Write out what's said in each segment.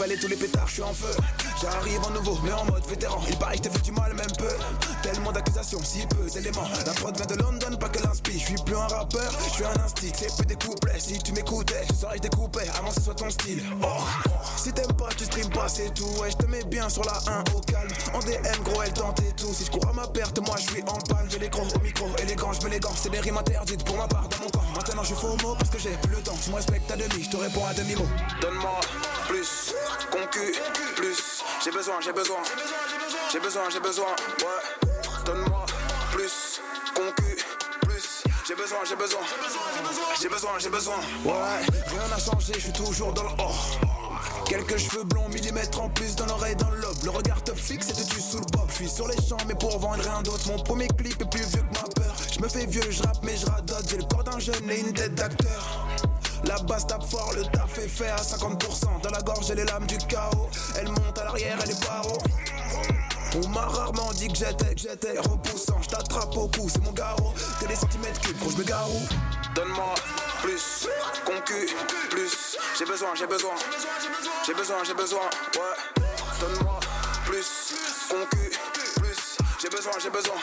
déballé tous les pétards, je suis en feu. J'arrive en nouveau, mais en mode vétéran. Il paraît que je t'ai fait du mal, même peu. Tellement d'accusations, si peu d'éléments. La prod vient de London, pas que l'inspi. Je suis plus un rappeur, je suis un instinct. C'est plus des couplets, si tu m'écoutais, ce soir je découpais avant que ce soit ton style. Oh, si t'aimes pas, tu stream pas, c'est tout. Ouais, je te mets bien sur la 1 au calme. En DM, gros, elle tente et tout. Si je cours à ma perte, moi je suis en palme. J'ai l'écran au micro, élégant, je mets les gants. C'est des rimes interdites pour ma part dans mon camp. Maintenant je suis faux mot parce que j'ai plus le temps. Tu me respectes à demi, je te réponds à demi-mot. Donne-moi plus, concu, plus. J'ai besoin, ouais. Donne-moi plus, concu, plus. J'ai besoin. Ouais, rien n'a changé, je suis toujours dans le or. Quelques cheveux blonds, millimètres en plus dans l'oreille, dans le lobe. Le regard te fixe et te tue sous le bob. Je suis sur les champs mais pour vendre rien d'autre. Mon premier clip est plus vieux que ma peur. Je me fais vieux, je rappe mais je radote. J'ai le corps d'un jeune et une tête d'acteur. La basse tape fort, le taf est fait à 50%. Dans la gorge j'ai les lames du chaos. Elle monte à l'arrière, elle est paro. On m'a rarement dit que j'étais repoussant. Je t'attrape au cou, c'est mon garrot. T'es des centimètres cubes, gros j'me garou. Donne-moi plus, concu, plus. J'ai besoin, ouais. Donne-moi plus, concu, plus. J'ai besoin.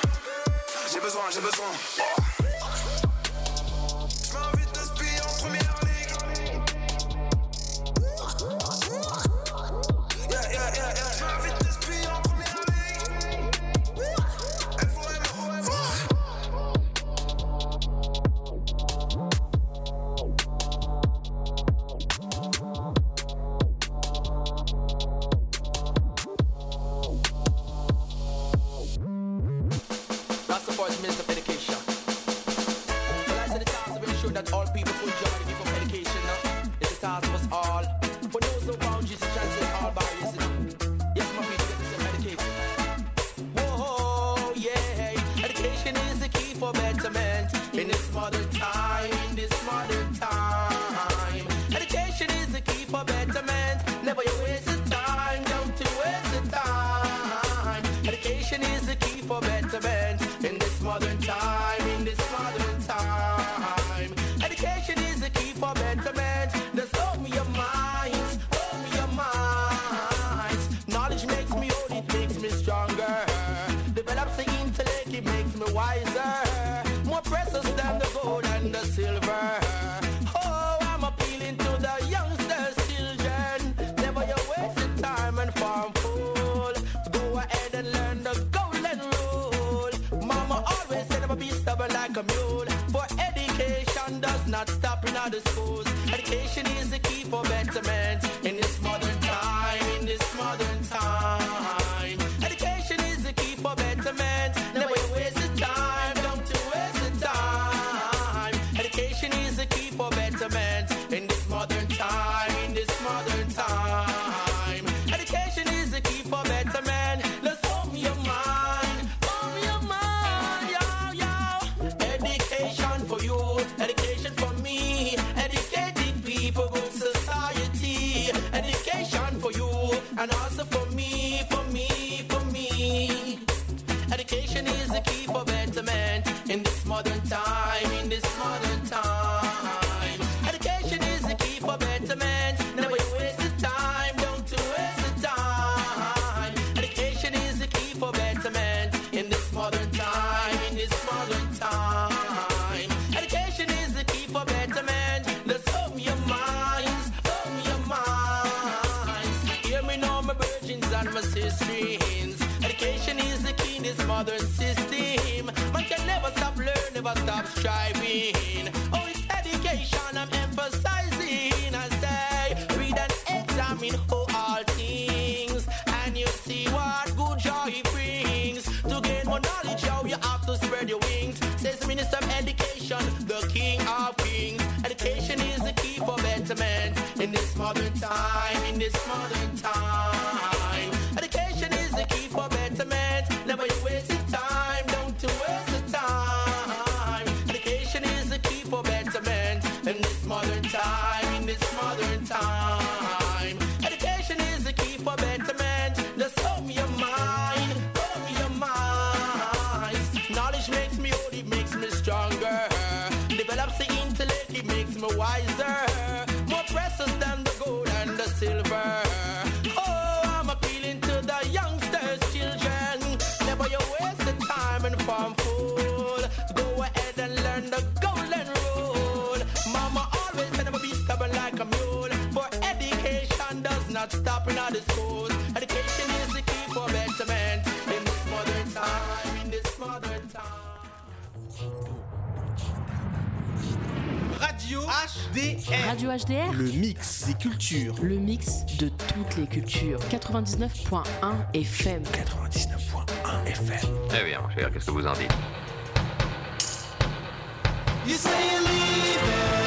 J'm'invite de spier en première ligue. Yeah. J'm'invite de spier en première ligue. FOM. That's the voice minister of education. Well, I said the task of ensuring that all people full joy to give up education now. It's the task of us all. For those no boundaries to transcend all barriers. Yes, my people get this educated. Whoa, yeah. Education is the key for betterment in this modern time. Education is the key for betterment. Never you waste the time, don't you waste the time. Education is the key for betterment in this modern time. Education is the key for betterment. Just open your minds. Knowledge makes me old, it makes me stronger. Develops the intellect, it makes me wiser. More precious than the gold and the silver. Oh, I'm appealing to the youngsters, children. Never you waste the time and farm fool. Go ahead and learn the golden rule. Mama always said never be stubborn like a mule. For education does not stop in other schools. Education is the key for betterment in this modern time. Education is the key for betterment. Never you waste the time, don't you waste the time. Education is the key for betterment in this modern time. Education is the key for betterment. Let's open your mind, yo. Education for you, education for me. Educated people, good society. Education for you and also for me. Education is the key for betterment in this modern time. Education is the key for betterment. Never you waste the time, don't you waste the time. Education is the key for betterment in this modern time. Education is the key for betterment. Let's open your minds. Hear me now, my virgins and my sisterings. Education is the key in this modern system. Man can never stop learning, never stop striving. Oh, it's education I'm emphasizing. I say, read and examine all things, and you see what good joy it brings. To gain more knowledge, how you have to spread your wings. Says the Minister of Education, the King of Kings. Education is the key for betterment in this modern time. Education is the key for betterment. Never you waste the time, don't you waste the time. Education is the key for betterment in this modern time. Education is the key for betterment. Just open your mind. Knowledge makes me old, it makes me stronger. Develops the intellect, it makes me wiser. More precious than the gold and the silver. fuel. For education does not stop in all the schools. Education is the key for betterment in this modern time, in this modern time. Radio HDR. Radio HDR. Le mix des cultures. Le mix de toutes les cultures. 99.1 FM. 99.1 FM. Eh bien, mon cher, qu'est-ce que vous en dites? You say you're leaving.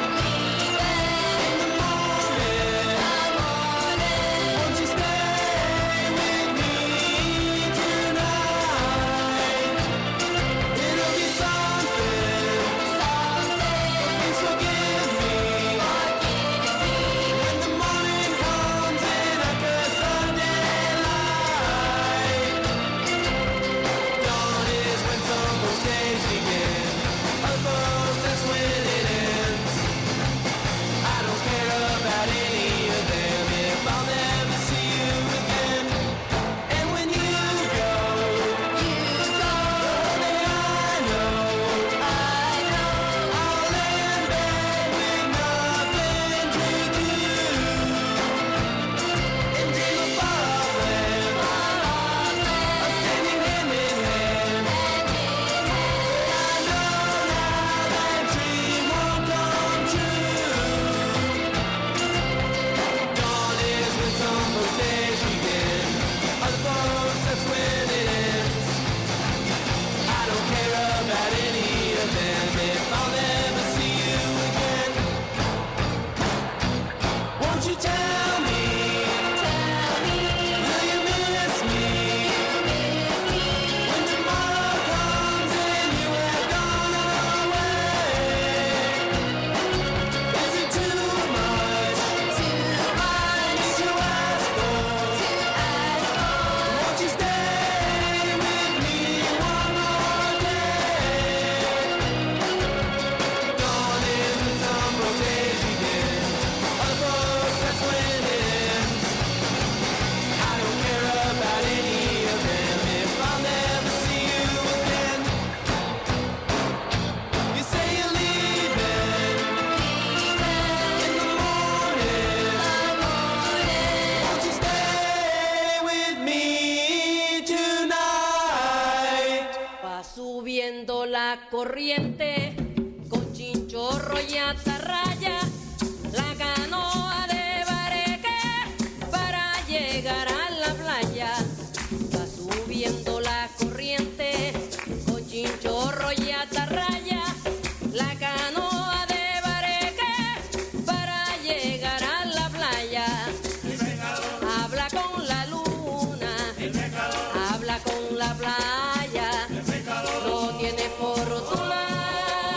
Corriente con chinchorro y atarraya, la canoa de bareque para llegar a la playa. Va subiendo la corriente con chinchorro y atarraya, la canoa de bareque para llegar a la playa. Habla con la luna, habla con la playa, no tiene por otro lado.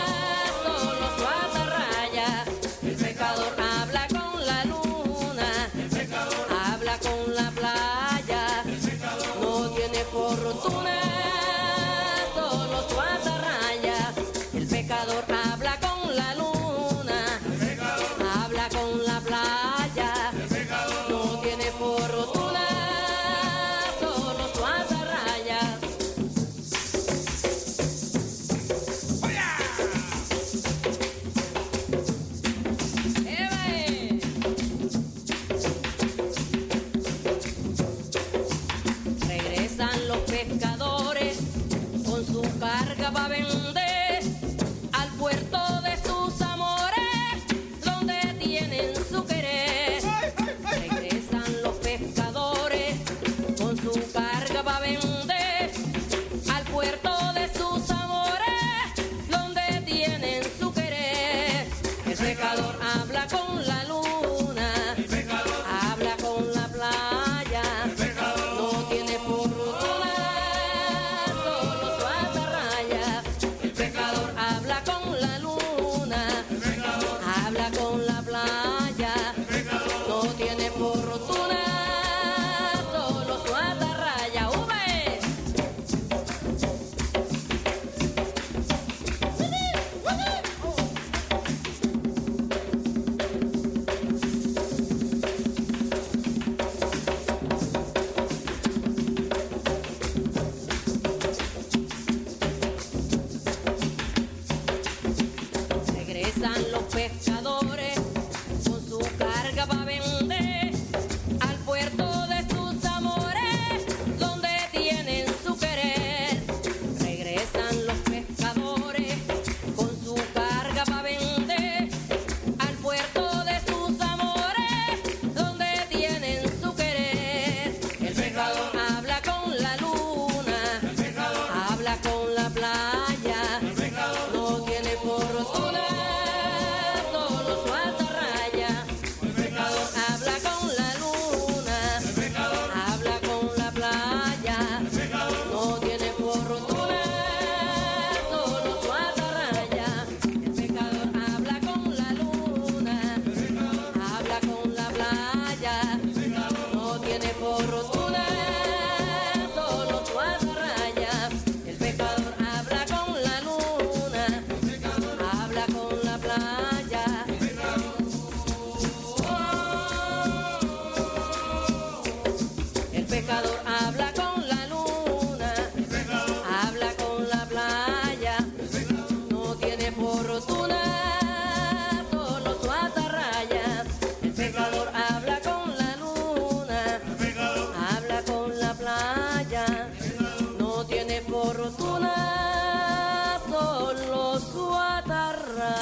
pecador habla con la luna, habla con la playa, no tiene fortuna, solo su atarraya. El pecador habla con la luna, habla con la playa, no tiene fortuna, solo su atarraya.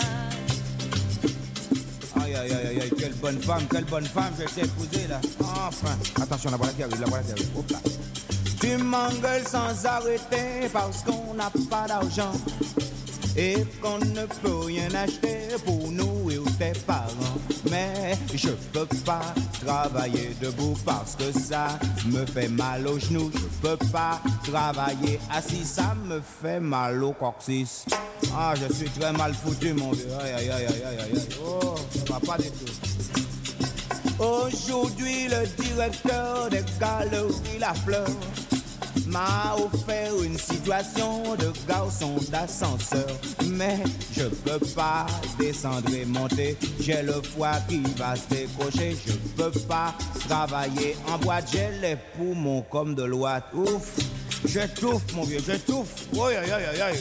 Aïe, aïe, aïe, aïe, quelle bonne femme, je t'ai épousée là. Enfin, attention, la voilà qui arrive, Hop là. Tu m'engueules sans arrêter parce qu'on n'a pas d'argent et qu'on ne peut rien acheter pour nous et tes parents. Mais je peux pas travailler debout parce que ça me fait mal aux genoux. Je peux pas travailler assis, ça me fait mal au coccyx. Ah, je suis très mal foutu, mon vieux. Aïe, aïe, aïe, aïe, aïe, aïe. Oh, ça va pas du tout. Aujourd'hui, le directeur des galeries La Fleur m'a offert une situation de garçon d'ascenseur. Mais je peux pas descendre et monter, j'ai le foie qui va se décrocher. Je peux pas travailler en boîte, j'ai les poumons comme de l'ouate. Ouf, j'étouffe mon vieux, j'étouffe. Aïe, aïe, aïe, aïe.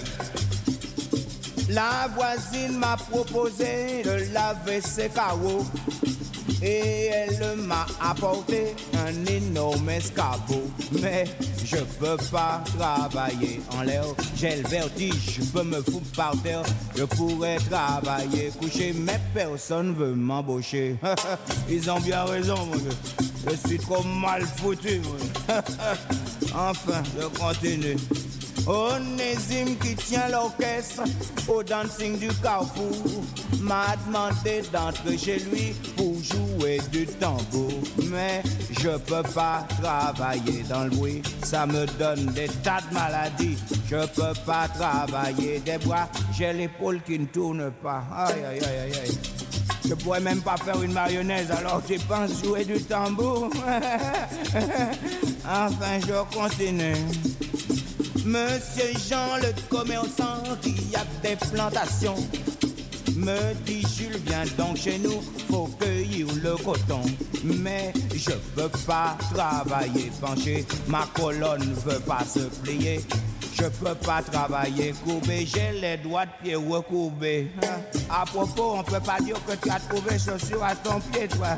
La voisine m'a proposé de laver ses carreaux et elle m'a apporté un énorme escabeau. Mais je peux pas travailler en l'air, j'ai le vertige, je peux me foutre par terre. Je pourrais travailler couché, mais personne veut m'embaucher. Ils ont bien raison, mon gars. Je suis trop mal foutu, mon gars. Enfin, je continue. Onésime qui tient l'orchestre au dancing du Carrefour m'a demandé d'entrer chez lui pour jouer du tambour. Mais je peux pas travailler dans le bruit, ça me donne des tas de maladies. Je peux pas travailler des bras, j'ai l'épaule qui ne tourne pas. Aïe, aïe, aïe, aïe, aïe. Je pourrais même pas faire une mayonnaise, alors tu penses jouer du tambour? Enfin, je continue. Monsieur Jean, le commerçant qui a des plantations, me dit Jules, viens donc chez nous, faut cueillir le coton. Mais je veux pas travailler penché, ma colonne veut pas se plier. Je peux pas travailler courbé, j'ai les doigts de pied recourbés. À propos, on peut pas dire que tu as trouvé chaussures à ton pied, toi.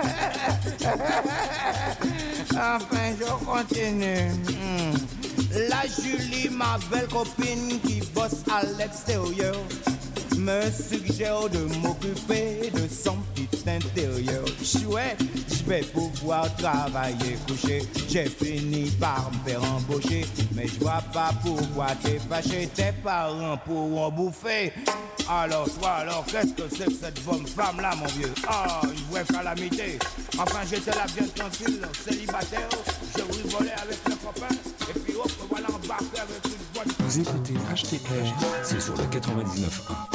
Enfin, je continue. La Julie, ma belle copine qui bosse à l'extérieur, me suggère de m'occuper de son petit intérieur. Chouette, je vais pouvoir travailler couché. J'ai fini par me faire embaucher, mais je vois pas pourquoi t'es fâché. Tes parents pourront bouffer. Alors toi, alors qu'est-ce que c'est que cette bonne femme-là, mon vieux? Ah, une vraie calamité. Enfin, j'étais là bien tranquille, célibataire. Je rigolais avec les copains. Et puis hop, voilà embarqué avec une bonne... Vous écoutez HTR, c'est sur le 99.1.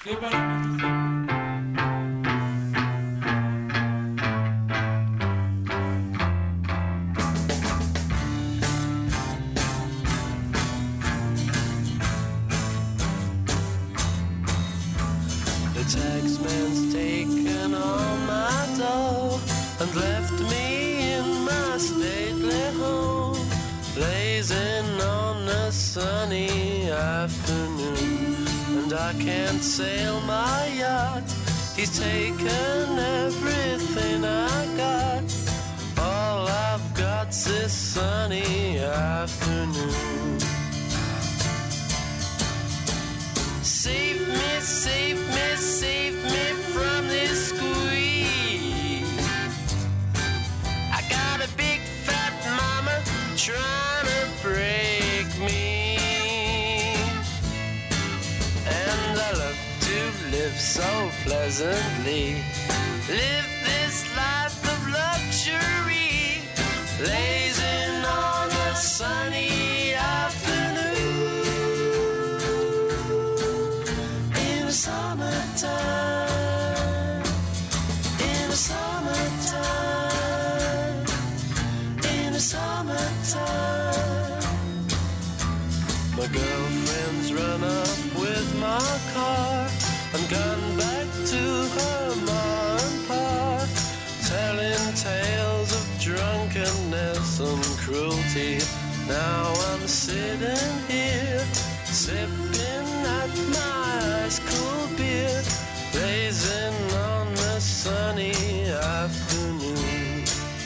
Taxman's taken all my dough and left me in my stately home, blazing on a sunny afternoon. And I can't sail my yacht, he's taken everything I got. All I've got's this sunny afternoon. Save me, save me, save me from this squeeze. I got a big fat mama trying to break me, and I love to live so pleasantly, live this life of luxury, blazing on a sunny afternoon. Summertime, in the summertime, in the summertime. My girlfriend's run up with my car and gone back to her ma and pa, telling tales of drunkenness and cruelty. Now I'm sitting here, sipping at my ice cool beer, blazing on a sunny afternoon.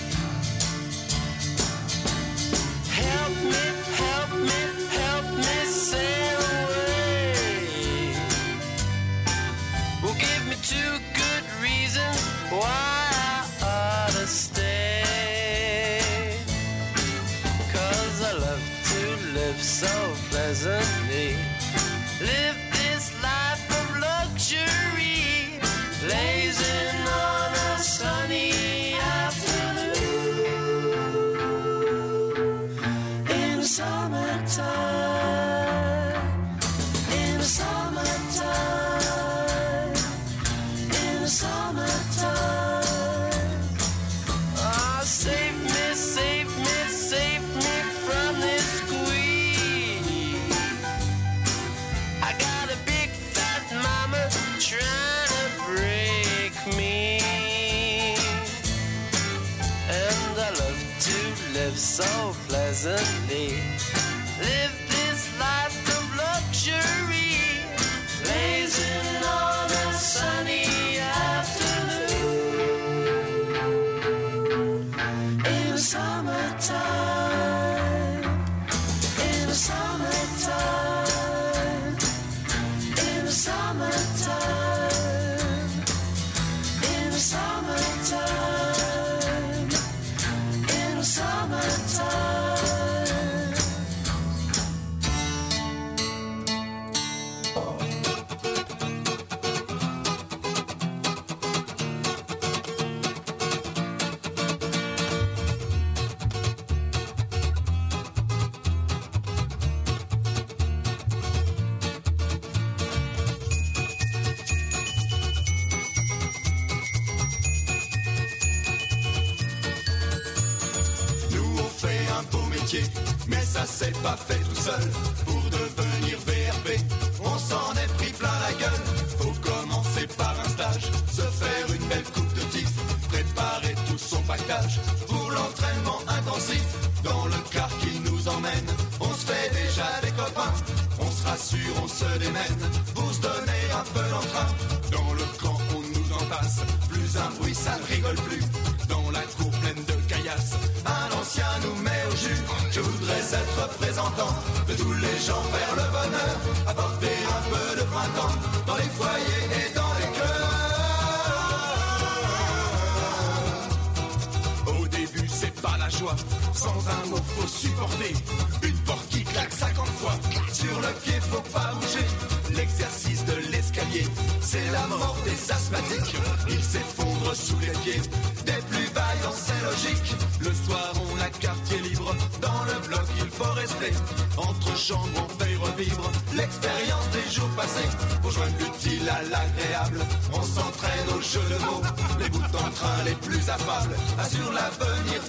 Help me, help me, help me sail away. Well, give me 2 good reasons why I ought to stay. 'Cause I love to live so pleasantly, live this life of luxury, blazing on a sunny afternoon. In the summertime, in the summertime, in the summertime. Oh, save me, save me, save me from this squeeze. I got a big fat mama trying to break me, and I love to live so pleasantly, live this life of luxury, blazing on a sunny afternoon. In the summertime, in the summertime, in the summertime, in the summertime, in the summertime. Mais ça s'est pas fait tout seul. Pour devenir VRP, on s'en est pris plein la gueule. Faut commencer par un stage, se faire une belle coupe de tif, préparer tout son pactage pour l'entraînement intensif. Dans le car qui nous emmène, on se fait déjà des copains, on se rassure, on se démène pour se donner un peu d'entrain. Dans le camp on nous entasse, plus un bruit ça ne rigole plus. Dans la cour pleine de caillasses, un ancien nous met au jus. Je voudrais être représentant de tous les gens vers le bonheur, apporter un peu de printemps dans les foyers et dans les cœurs. Au début c'est pas la joie, sans un mot faut supporter. Une porte qui claque 50 fois, sur le pied faut pas bouger. L'exercice de l'escalier, c'est la mort des asthmatiques. Ils s'effondrent sous les pieds des plus vaillants, c'est logique. Le soir on a quartier libre, dans le bloc il faut rester. Entre chambres on paye revient. revivre l'expérience des jours passés. Pour joindre l'utile à l'agréable, on s'entraîne aux jeux de mots. Les bouts en train les plus affables assurent l'avenir